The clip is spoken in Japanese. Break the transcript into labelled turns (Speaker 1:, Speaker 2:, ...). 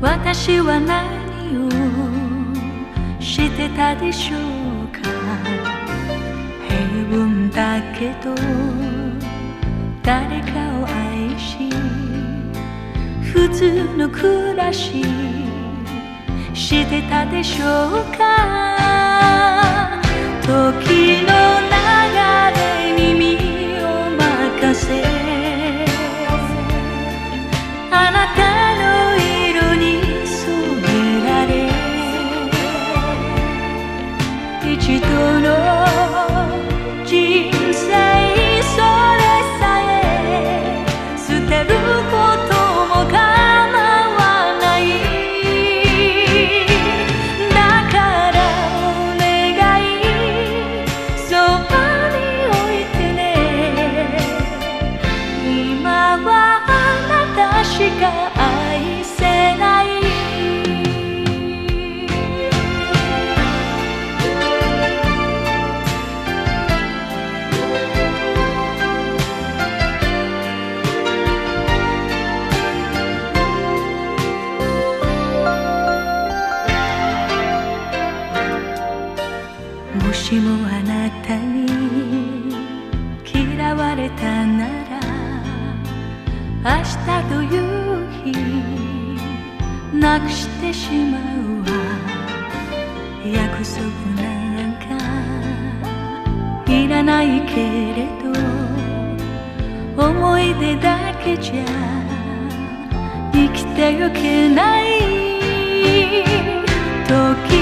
Speaker 1: 私は何をしてたでしょうか。平凡だけど誰かを愛し、普通の暮らししてたでしょうか。時の流れに身を任せ、あなたの色に染められ、一度の人生それさえ捨てることも構わない。だからお願い、そばに置いてね。今はあなたしか愛せない。もしもあなたに嫌われたなら、明日という日なくしてしまうわ。約束なんかいらないけれど、思い出だけじゃ生きてゆけない。時